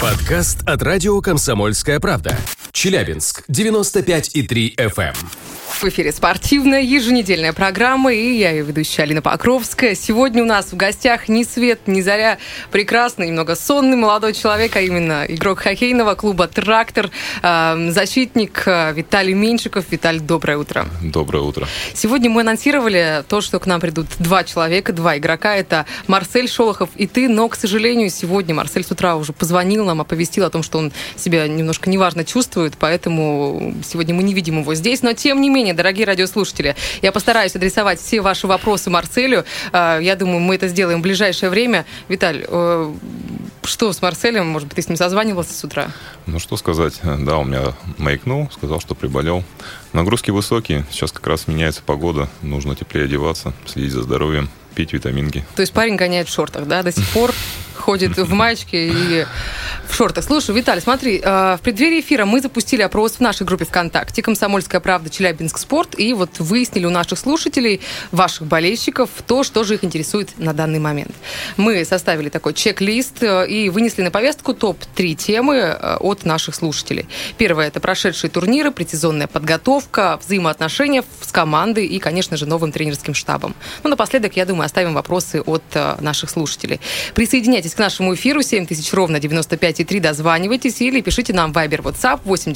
Подкаст от радио «Комсомольская правда». Челябинск, 95,3 FM. В эфире спортивная еженедельная программа, и я ее ведущая Алина Покровская. Сегодня у нас в гостях ни свет, ни заря, прекрасный, немного сонный молодой человек, а именно игрок хоккейного клуба «Трактор», защитник Виталий Меньшиков. Виталий, доброе утро. Доброе утро. Сегодня мы анонсировали то, что к нам придут два человека, два игрока. Это Марсель Шолохов и ты, но, к сожалению, сегодня Марсель с утра уже позвонил нам, оповестил о том, что он себя немножко неважно чувствует, поэтому сегодня мы не видим его здесь, но тем не менее, дорогие радиослушатели, я постараюсь адресовать все ваши вопросы Марселю. Я думаю, мы это сделаем в ближайшее время. Виталь, что с Марселем? Может быть, ты с ним созванивался с утра? Ну, что сказать. Да, он меня маякнул, сказал, что приболел. Нагрузки высокие. Сейчас как раз меняется погода. Нужно теплее одеваться, следить за здоровьем, пить витаминки. То есть парень гоняет в шортах, да, до сих пор? Ходит в маечке и в шортах. Слушай, Виталий, смотри, в преддверии эфира мы запустили опрос в нашей группе ВКонтакте «Комсомольская правда. Челябинск. Спорт», и вот выяснили у наших слушателей, ваших болельщиков, то, что же их интересует на данный момент. Мы составили такой чек-лист и вынесли на повестку топ-3 темы от наших слушателей. Первое – это прошедшие турниры, предсезонная подготовка, взаимоотношения с командой и, конечно же, новым тренерским штабом. Ну, напоследок, я думаю, оставим вопросы от наших слушателей. Присоединяйтесь к нашему эфиру 7000 ровно 95,3, дозванивайтесь или пишите нам в Viber, WhatsApp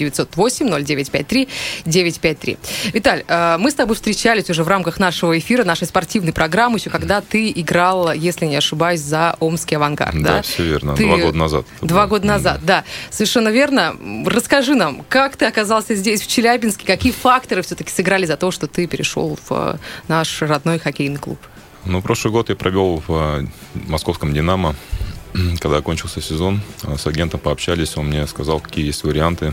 8-908-0953-953. Виталь, мы с тобой встречались уже в рамках нашего эфира, нашей спортивной программы, еще когда ты играл, если не ошибаюсь, за Омский «Авангард». Да, все верно. 2 года назад. 2 года назад, да. Совершенно верно. Расскажи нам, как ты оказался здесь, в Челябинске, какие факторы все-таки сыграли за то, что ты перешел в наш родной хоккейный клуб? Ну, прошлый год я провел в московском «Динамо». Когда окончился сезон, с агентом пообщались, он мне сказал, какие есть варианты.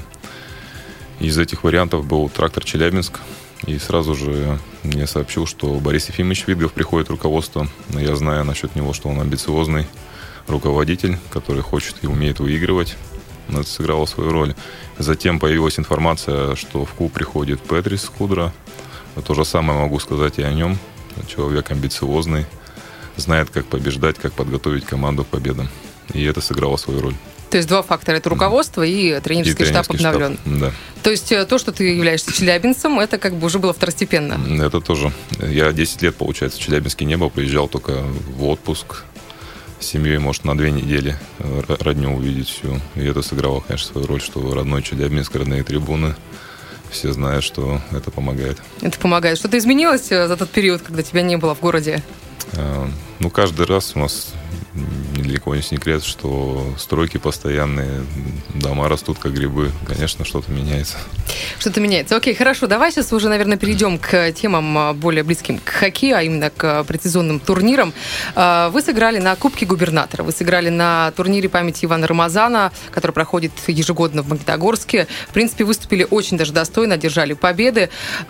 Из этих вариантов был «Трактор Челябинск». И сразу же мне сообщил, что Борис Ефимович Видгов приходит в руководство. Я знаю насчет него, что он амбициозный руководитель, который хочет и умеет выигрывать. Это сыграло свою роль. Затем появилась информация, что в клуб приходит Петрис Кудра. То же самое могу сказать и о нем. Человек амбициозный, знает, как побеждать, как подготовить команду к победам. И это сыграло свою роль. То есть 2 фактора – это руководство и тренерский штаб обновлен. Да. То есть то, что ты являешься челябинцем, это как бы уже было второстепенно? Это тоже. Я 10 лет, получается, в Челябинске не был, приезжал только в отпуск с семьей, может, на 2 недели родню увидеть всю. И это сыграло, конечно, свою роль, что родной Челябинск, родные трибуны. Все знают, что это помогает. Это помогает. Что-то изменилось за тот период, когда тебя не было в городе? Ну, каждый раз у нас недалеко не секрет, что стройки постоянные, дома растут как грибы. Конечно, что-то меняется. Что-то меняется. Окей, хорошо. Давай сейчас уже, наверное, перейдем к темам более близким к хоккею, а именно к предсезонным турнирам. Вы сыграли на Кубке Губернатора, вы сыграли на турнире памяти Ивана Рамазана, который проходит ежегодно в Магнитогорске. В принципе, выступили очень даже достойно, одержали победы.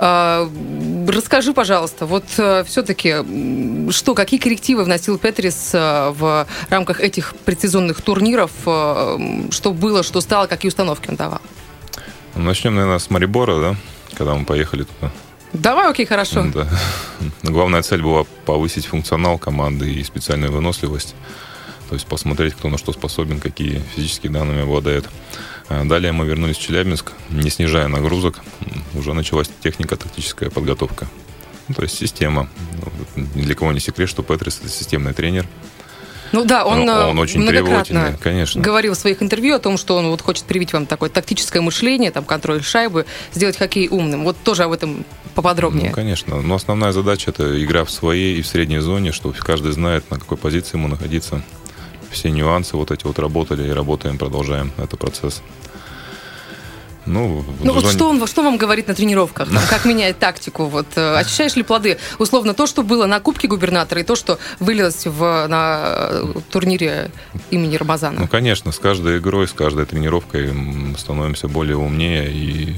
Расскажи, пожалуйста, вот все-таки, какие коррективы вносил Петрис в рамках этих предсезонных турниров, что было, что стало, какие установки он давал? Начнем, наверное, с Марибора, да, когда мы поехали туда. Давай, окей, хорошо. Да. Главная цель была повысить функционал команды и специальную выносливость. То есть посмотреть, кто на что способен, какие физические данными обладает. Далее мы вернулись в Челябинск, не снижая нагрузок. Уже началась технико-тактическая подготовка. То есть система. Ни для кого не секрет, что Петрис – это системный тренер. Ну да, он очень многократно конечно. говорил в своих интервью о том, что он вот хочет привить вам такое тактическое мышление, там, контроль шайбы, сделать хоккей умным. Вот тоже об этом поподробнее. Ну, конечно. Но основная задача – это игра в своей и в средней зоне, чтобы каждый знает, на какой позиции ему находиться. Все нюансы вот эти вот работали и работаем, продолжаем этот процесс. Что вам говорит на тренировках? Как меняет тактику? Ощущаешь ли плоды? Условно, то, что было на Кубке Губернатора, и то, что вылилось на турнире имени Рамазана? Ну, конечно, с каждой игрой, с каждой тренировкой мы становимся более умнее и,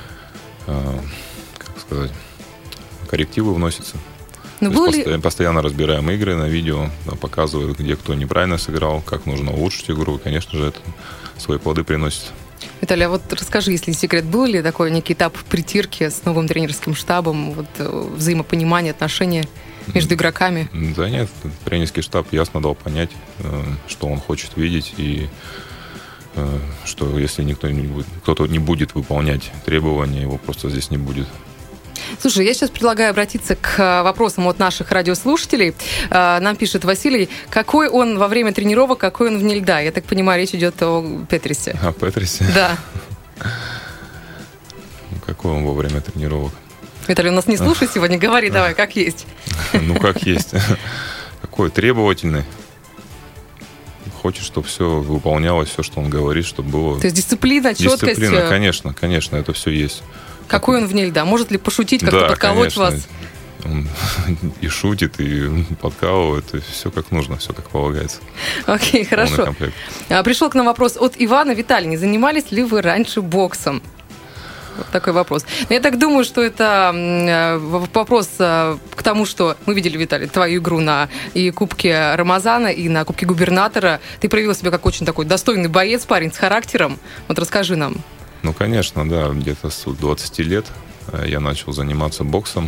коррективы вносятся. Постоянно разбираем игры на видео, показывают, где кто неправильно сыграл, как нужно улучшить игру. И, конечно же, это свои плоды приносит. Виталий, а вот расскажи, если не секрет, был ли такой некий этап притирки с новым тренерским штабом, взаимопонимания, отношения между игроками? Да нет, тренерский штаб ясно дал понять, что он хочет видеть, и что если кто-то не будет выполнять требования, его просто здесь не будет. Слушай, я сейчас предлагаю обратиться к вопросам от наших радиослушателей. Нам пишет Василий, какой он во время тренировок, какой он вне льда. Я так понимаю, речь идет о Петрисе. О Петрисе? Да. Какой он во время тренировок? Виталий, у нас не слушай сегодня, говори давай, как есть. Ну, как есть. Какой требовательный. Хочет, чтобы все выполнялось, все, что он говорит, чтобы было... То есть дисциплина, четкость... Дисциплина, конечно, это все есть. Какой он вне льда? Может ли пошутить, как-то подколоть вас? Он и шутит, и подкалывает, и все как нужно, все как полагается. Окей, хорошо. Пришел к нам вопрос от Ивана. Виталий, не занимались ли вы раньше боксом? Вот такой вопрос. Я так думаю, что это вопрос к тому, что мы видели, Виталий, твою игру на и Кубке Рамазана, и на Кубке Губернатора. Ты проявил себя как очень такой достойный боец, парень с характером. Вот расскажи нам. Ну, конечно, да. Где-то с 20 лет я начал заниматься боксом.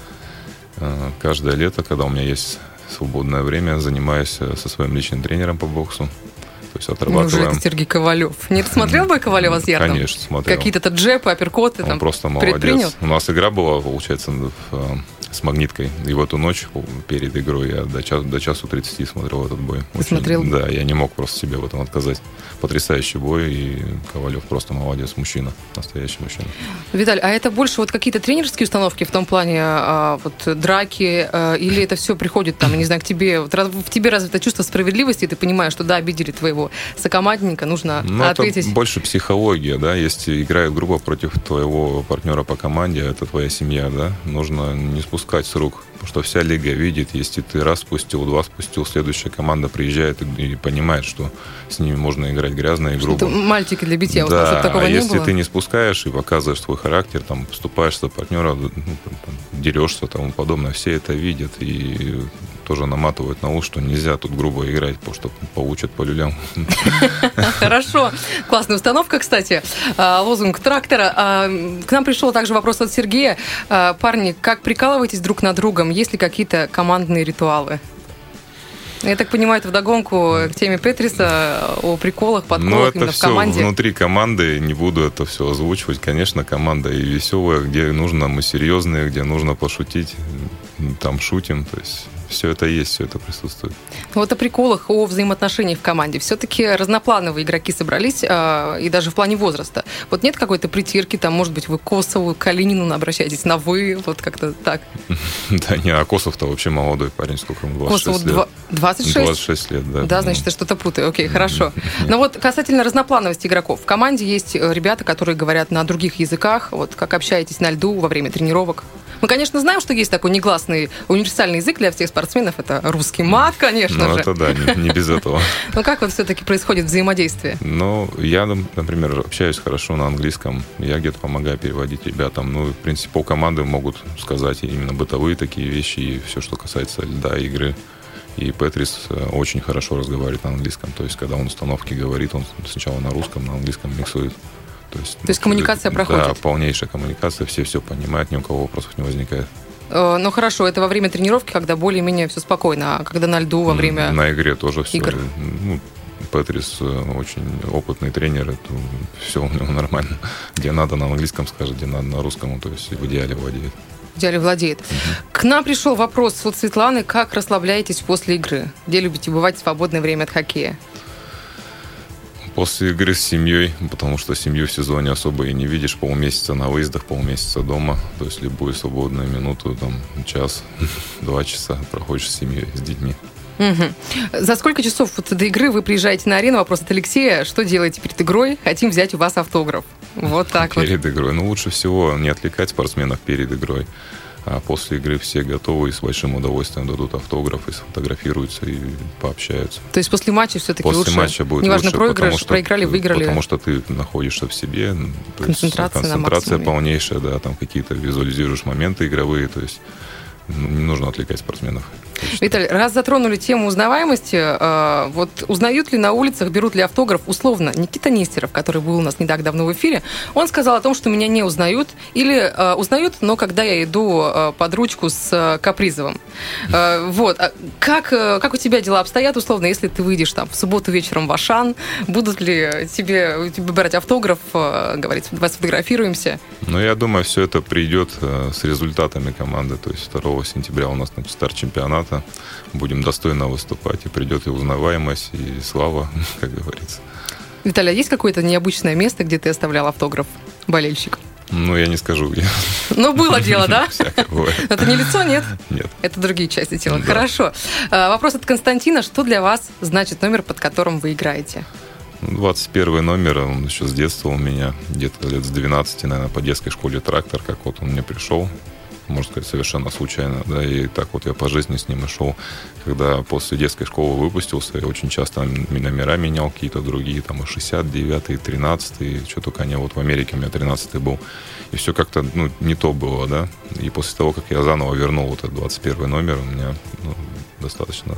Каждое лето, когда у меня есть свободное время, занимаюсь со своим личным тренером по боксу. То есть отрабатываем... Неужели Сергей Ковалев? Не смотрел бы Ковалева с Ярдом? Конечно, смотрел. Какие-то джебы, апперкоты Он там просто предпринял? молодец. У нас игра была, получается, с Магниткой. И в эту ночь перед игрой я до часу 30 смотрел этот бой. Ты смотрел? Да, я не мог просто себе в этом отказать. Потрясающий бой, и Ковалев просто молодец, мужчина, настоящий мужчина. Виталий, а это больше вот какие-то тренерские установки в том плане вот драки, или это все приходит там, не знаю, к тебе, вот, в тебе развито чувство справедливости, и ты понимаешь, что да, обидели твоего сокомандника, нужно ответить. Это больше психология, да, если играет группа против твоего партнера по команде, это твоя семья, да, нужно не спускать с рук, потому что вся лига видит, если ты раз спустил, два спустил, следующая команда приезжает и понимает, что с ними можно играть грязно и грубо. Это мальчики для битья, да, чтобы такого а не если было. ты не спускаешь и показываешь свой характер, там, поступаешь за партнера, дерешься и тому подобное, все это видят и тоже наматывают на ус, что нельзя тут грубо играть, потому что получат по люлям. Хорошо. Классная установка, кстати. Лозунг трактора. К нам пришел также вопрос от Сергея. Парни, как прикалываетесь друг над другом? Есть ли какие-то командные ритуалы? Я так понимаю, это вдогонку к теме Петриса о приколах, подколах именно в команде. Это все внутри команды, не буду это все озвучивать. Конечно, команда и веселая, где нужно, мы серьезные, где нужно пошутить, там шутим, то есть... Все это есть, все это присутствует. Вот о приколах, о взаимоотношениях в команде. Все-таки разноплановые игроки собрались, и даже в плане возраста. Вот нет какой-то притирки, там, может быть, вы к Косову, к Калинину обращаетесь на «вы», вот как-то так? Да не, а Косов-то вообще молодой парень, сколько ему, 26 лет. 26? 26 лет, да. Да, значит, я что-то путаю. Окей, хорошо. Но вот касательно разноплановости игроков. В команде есть ребята, которые говорят на других языках. Вот как общаетесь на льду во время тренировок? Мы, конечно, знаем, что есть такой негласный универсальный язык для всех спортсменов. Это русский мат, конечно же. Ну, это да, не без этого. Но как вот все-таки происходит взаимодействие? Ну, я, например, общаюсь хорошо на английском. Я где-то помогаю переводить ребятам. Ну, в принципе, полкоманды могут сказать именно бытовые такие вещи и все, что касается льда, игры. И Петрис очень хорошо разговаривает на английском. То есть, когда он установки говорит, он сначала на русском, на английском миксует. То есть коммуникация проходит? Да, полнейшая коммуникация, все понимают, ни у кого вопросов не возникает. Ну хорошо, это во время тренировки, когда более-менее все спокойно, а когда на льду во время на игре тоже все. Игр. Ну, Петрис очень опытный тренер, это все у него нормально. Где надо на английском скажет, где надо на русском, то есть в идеале владеет. В идеале владеет. К нам пришел вопрос от Светланы. Как расслабляетесь после игры? Где любите бывать в свободное время от хоккея? После игры с семьей, потому что семью в сезоне особо и не видишь. Полмесяца на выездах, полмесяца дома. То есть любую свободную минуту, там, час, 2 часа проходишь с семьей, с детьми. Угу. За сколько часов вот до игры вы приезжаете на арену? Вопрос от Алексея. Что делаете перед игрой? Хотим взять у вас автограф. Вот так вот. Перед игрой. Ну, лучше всего не отвлекать спортсменов перед игрой. А после игры все готовы и с большим удовольствием дадут автограф и сфотографируются и пообщаются. То есть после матча все-таки лучше? После матча будет неважно, лучше, проигрыш, проиграли, выиграли. Потому что ты находишься в себе. Концентрация полнейшая, да, там какие-то визуализируешь моменты игровые, то есть не нужно отвлекать спортсменов. точно. Виталий, раз затронули тему узнаваемости, вот узнают ли на улицах, берут ли автограф условно Никита Нестеров, который был у нас не так давно в эфире, он сказал о том, что меня не узнают, или узнают, но когда я иду под ручку с Капризовым. Вот. Как у тебя дела обстоят, условно, если ты выйдешь там в субботу вечером в Ашан, будут ли тебе брать автограф, говорить, давай сфотографируемся? Ну, я думаю, все это придет с результатами команды. То есть 2 сентября у нас старт чемпионата. Будем достойно выступать, и придет и узнаваемость, и слава, как говорится. Виталий, а есть какое-то необычное место, где ты оставлял автограф болельщик? Ну, я не скажу. Ну, было дело, да? Всякое бывает. Это не лицо, нет? Нет. Это другие части тела. Да. Хорошо. Вопрос от Константина. Что для вас значит номер, под которым вы играете? 21 номер, он еще с детства у меня, где-то лет с 12, наверное, по детской школе «Трактор», как вот он мне пришел, можно сказать, совершенно случайно, да, и так вот я по жизни с ним и шел. Когда после детской школы выпустился, я очень часто номера менял, какие-то другие, там, и 69-й, и 13-й, что только не, вот в Америке у меня 13-й был. И все как-то, не то было, да. И после того, как я заново вернул вот этот 21 номер, у меня достаточно...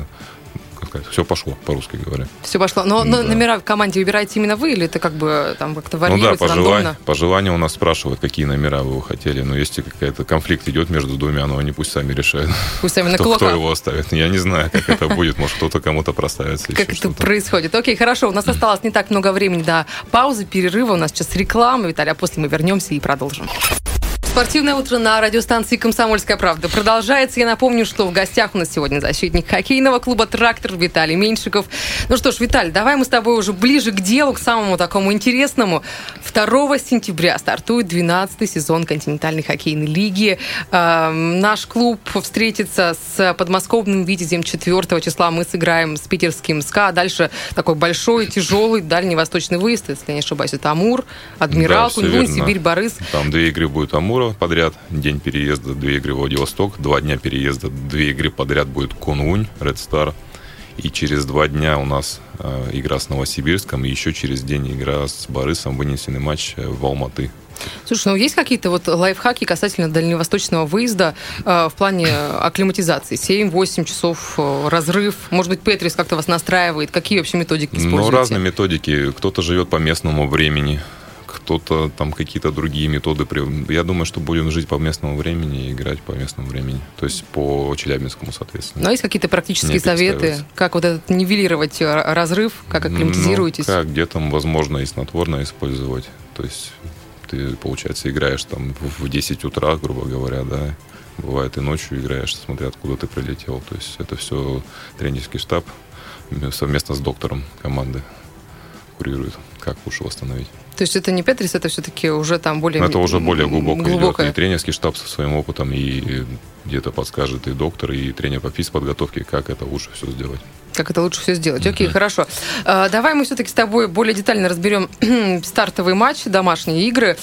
Все пошло, по-русски говоря. Все пошло. Но да. Номера в команде выбираете именно вы, или это как-то варьируется рандомно? По желанию у нас спрашивают, какие номера вы хотели. Но если какой-то конфликт идет между двумя, но они пусть сами решают. Пусть сами на кто его оставит. Я не знаю, как это будет. Может, кто-то кому-то проставится. Как это происходит. Окей, хорошо. У нас осталось не так много времени до паузы, перерыва. У нас сейчас реклама, Виталий, а после мы вернемся и продолжим. Спортивное утро на радиостанции «Комсомольская правда» продолжается. Я напомню, что в гостях у нас сегодня защитник хоккейного клуба «Трактор» Виталий Меньшиков. Ну что ж, Виталий, давай мы с тобой уже ближе к делу, к самому такому интересному. 2 сентября стартует 12-й сезон континентальной хоккейной лиги. Наш клуб встретится с подмосковным «Витязем» 4 числа. Мы сыграем с питерским «СКА». Дальше такой большой, тяжелый, дальневосточный выезд. Если я не ошибаюсь, это Амур, Адмирал, Куньлунь, Сибирь, Борис. Там 2 игры будет Амура подряд, день переезда, 2 игры Владивосток, 2 дня переезда, 2 игры подряд будет Куньлунь, Ред Стар, и через 2 дня у нас игра с Новосибирском, и еще через день игра с Борисом, вынесенный матч в Алматы. Слушай, ну есть какие-то вот лайфхаки касательно дальневосточного выезда в плане акклиматизации? 7-8 часов разрыв, может быть, Петрис как-то вас настраивает, какие вообще методики используете? Ну, разные методики, кто-то живет по местному времени, кто-то там какие-то другие методы. Я думаю, что будем жить по местному времени и играть по местному времени. То есть по челябинскому, соответственно. Но есть какие-то практические советы, как вот этот нивелировать разрыв, как акклиматизируетесь? Как где там возможно и снотворное использовать. То есть ты, получается, играешь там в 10 утра, грубо говоря, да. Бывает и ночью играешь, смотря откуда ты прилетел. То есть это все тренерский штаб совместно с доктором команды курирует, как лучше восстановить. То есть это не Петрис, это все-таки уже там более... Это уже более глубоко идет. И тренерский штаб со своим опытом, и где-то подскажет и доктор, и тренер по физподготовке, как это лучше все сделать. Как это лучше все сделать. Окей, хорошо. Давай мы все-таки с тобой более детально разберем стартовый матч, домашние игры.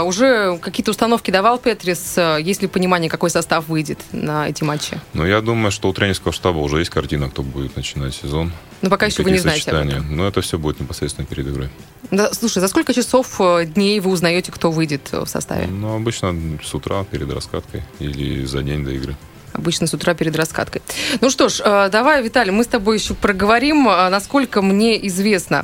Уже какие-то установки давал Петрис? Есть ли понимание, какой состав выйдет на эти матчи? Ну, я думаю, что у тренерского штаба уже есть картина, кто будет начинать сезон. Но пока еще вы не знаете об этом. Но это все будет непосредственно перед игрой. Да, слушай, за сколько часов, дней вы узнаете, кто выйдет в составе? Ну, обычно с утра перед раскаткой или за день до игры. Обычно с утра перед раскаткой. Ну что ж, давай, Виталий, мы с тобой еще проговорим, насколько мне известно,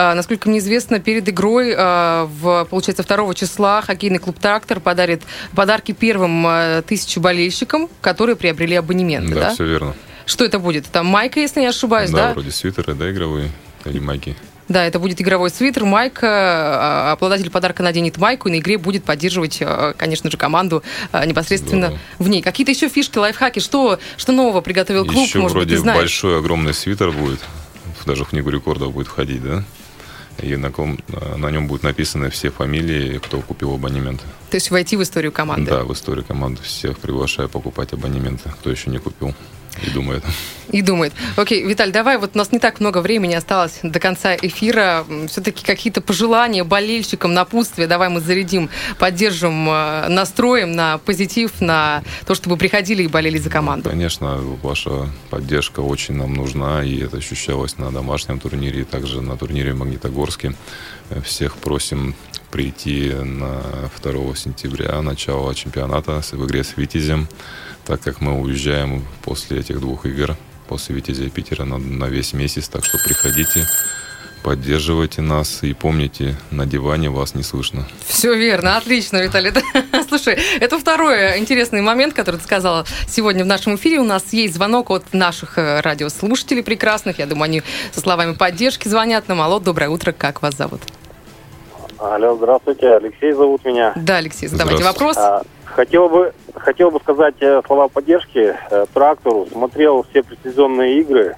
перед игрой, получается, 2 числа хоккейный клуб «Трактор» подарит подарки первым 1000 болельщикам, которые приобрели абонементы, да? Да, все верно. Что это будет? Это майка, если не ошибаюсь, да? Да, вроде свитеры, да, игровые, или майки. Да, это будет игровой свитер, майка. Обладатель подарка наденет майку и на игре будет поддерживать, конечно же, команду непосредственно в ней. Какие-то еще фишки, лайфхаки? Что нового приготовил клуб? Еще может вроде быть, ты знаешь? Большой, огромный свитер будет. Даже в книгу рекордов будет входить, да? И на нем будут написаны все фамилии, кто купил абонемент. То есть войти в историю команды? Да, в историю команды. Всех приглашаю покупать абонементы, кто еще не купил. И думает. Окей, Виталь, давай, вот у нас не так много времени осталось до конца эфира. Все-таки какие-то пожелания болельщикам, напутствия. Давай мы зарядим, поддержим, настроим на позитив, на то, чтобы приходили и болели за команду. Конечно, ваша поддержка очень нам нужна, и это ощущалось на домашнем турнире, и также на турнире в Магнитогорске. Всех просим прийти на 2 сентября, начало чемпионата в игре с «Витязем», так как мы уезжаем после этих 2 игр, после «Витязя» и «Питера» на весь месяц. Так что приходите, поддерживайте нас и помните, на диване вас не слышно. Все верно, отлично, Виталий. Слушай, это второй интересный момент, который ты сказала сегодня в нашем эфире. У нас есть звонок от наших радиослушателей прекрасных. Я думаю, они со словами поддержки звонят нам. Алло, доброе утро, как вас зовут? Алло, здравствуйте, Алексей зовут меня. Да, Алексей, задавайте вопрос. Хотел бы сказать слова поддержки «Трактору». Смотрел все предсезонные игры.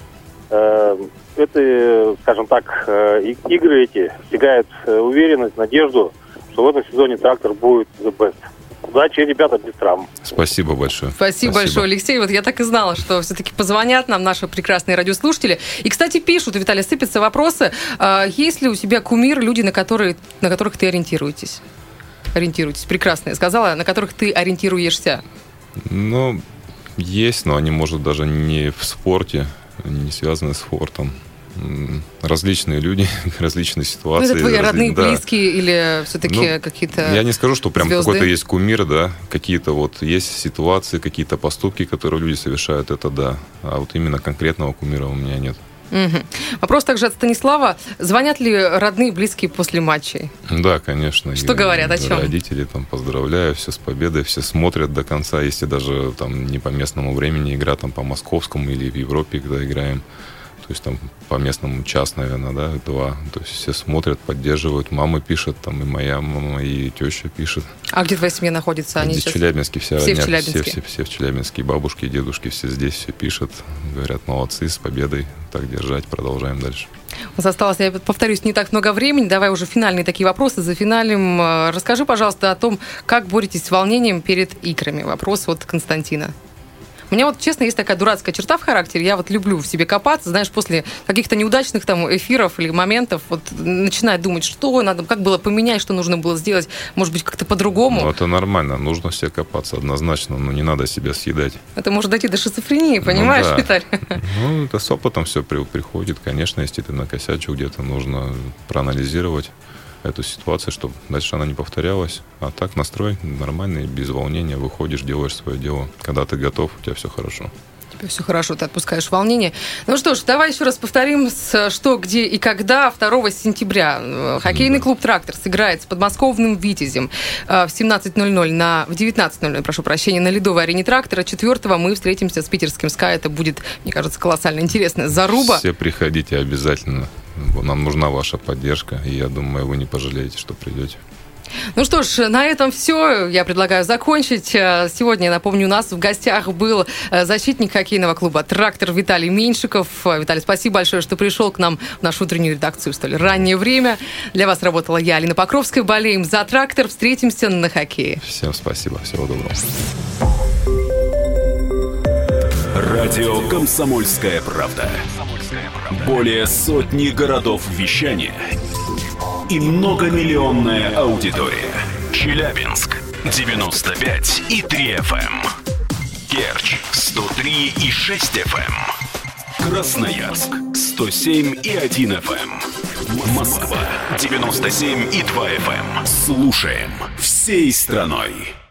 Это, скажем так, игры эти втягают уверенность, надежду, что в этом сезоне «Трактор» будет the best. Удачи, ребята, без травм. Спасибо большое. Спасибо большое, Алексей. Вот я так и знала, что все-таки позвонят нам наши прекрасные радиослушатели. И, кстати, пишут, Виталий, сыпятся вопросы. Есть ли у тебя кумир, люди, на которых ты ориентируетесь? Прекрасно я сказала, на которых ты ориентируешься. Ну, есть, но они, может, даже не в спорте, не связаны с спортом. Различные люди, различные ситуации. Это твои родные, близкие или все-таки какие-то Я не скажу, что прям звезды? какой-то есть кумир, да. Какие-то вот есть ситуации, какие-то поступки, которые люди совершают, это да. А вот именно конкретного кумира у меня нет. Угу. Вопрос также от Станислава. Звонят ли родные, близкие после матчей? Да, конечно. Что говорят, о чем? Родители там поздравляю, все с победой, все смотрят до конца, если даже там не по местному времени игра, там по московскому или в Европе, когда играем. То есть там по местному час, наверное, да, 2. То есть все смотрят, поддерживают. Мама пишет, там и моя мама, и теща пишет. А где твоя семья находится? Они здесь в Челябинске, вся все родня, в Челябинске? Все в Челябинске. Бабушки, дедушки, все здесь, все пишут. Говорят, молодцы, с победой. Так держать, продолжаем дальше. У нас осталось, я повторюсь, не так много времени. Давай уже финальные такие вопросы. За финалем расскажи, пожалуйста, о том, как боретесь с волнением перед играми. Вопрос от Константина. У меня вот, честно, есть такая дурацкая черта в характере. Я вот люблю в себе копаться, знаешь, после каких-то неудачных там эфиров или моментов вот начинать думать, что надо, как было поменять, что нужно было сделать, может быть, как-то по-другому. Ну, это нормально, нужно в себе копаться однозначно, но не надо себя съедать. Это может дойти до шизофрении, понимаешь, да. Виталий? Ну, это с опытом все приходит. Конечно, если ты накосячил где-то, нужно проанализировать эту ситуацию, чтобы дальше она не повторялась. А так настрой нормальный, без волнения, выходишь, делаешь свое дело. Когда ты готов, у тебя все хорошо. У тебя все хорошо, ты отпускаешь волнение. Ну что ж, давай еще раз повторим, что, где и когда. 2 сентября хоккейный клуб «Трактор» сыграет с подмосковным «Витязем» в 17:00, в 19:00, прошу прощения, на ледовой арене «Трактора». 4-го мы встретимся с питерским «Скай». Это будет, мне кажется, колоссально интересная заруба. Все приходите обязательно. Нам нужна ваша поддержка, и я думаю, вы не пожалеете, что придете. Ну что ж, на этом все. Я предлагаю закончить. Сегодня, напомню, у нас в гостях был защитник хоккейного клуба «Трактор» Виталий Меньшиков. Виталий, спасибо большое, что пришел к нам в нашу утреннюю редакцию в столь раннее время. Для вас работала я, Алина Покровская. Болеем за «Трактор». Встретимся на хоккее. Всем спасибо. Всего доброго. Радио «Комсомольская правда». Более сотни городов вещания и многомиллионная аудитория. Челябинск 95,3 FM. Керчь 103,6 FM. Красноярск 107,1 FM. Москва 97,2 FM. Слушаем всей страной.